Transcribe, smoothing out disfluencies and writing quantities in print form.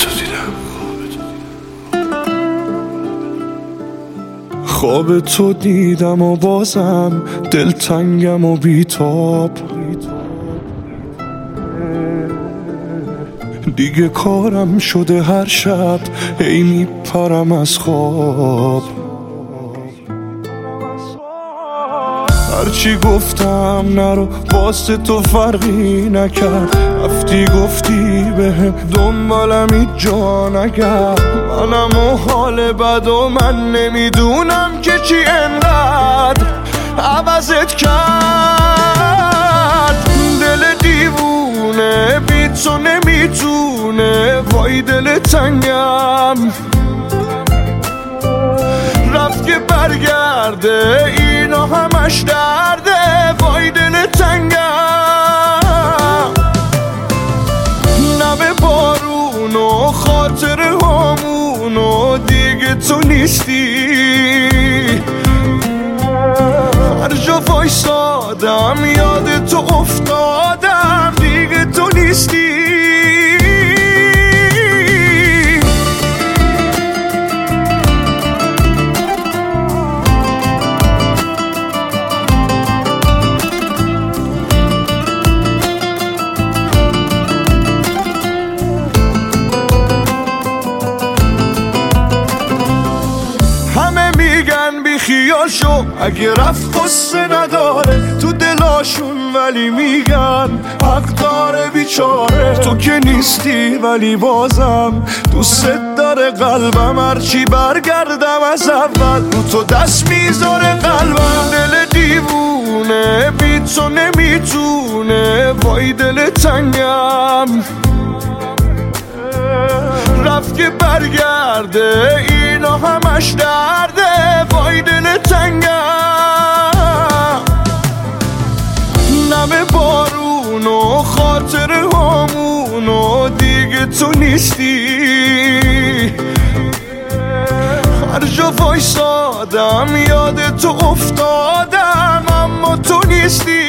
تو دیدم، خواب تو دیدم و بازم دلتنگم و بیتاب. دیگه کارم شده هر شب هی میپرم از خواب. هرچی گفتم نرو واسه تو فرقی نکرد، رفتی گفتی بهم دنبالم هیچ جا نگرد. منم و حال بد و من نمیدونم که چی انقدر عوضت کرد. دل دیوونه بی تو نمیتونه، وای دل تنگم رفت که برگرده، اینا همش درده، وای دل تنگم. نم بارون و خاطر همون و دیگه تو نیستی. هر جا وایسادم یاد تو افتادم، دیگه تو نیستی. بی خیال شو اگه رفت قصه نداره تو دلاشون، ولی میگن حق داره بیچاره. تو که نیستی ولی بازم دوست داره قلبم، هرچی برگردم از اول رو تو دست میذاره قلبم. دل دیوونه بی تو نمیتونه، وای دل تنگم رفت که برگرده، اینا همش درده، وای دل تنگم. نم بارون و خاطر همون و دیگه تو نیستی. هر جا وایسادم یاد تو افتادم، اما تو نیستی.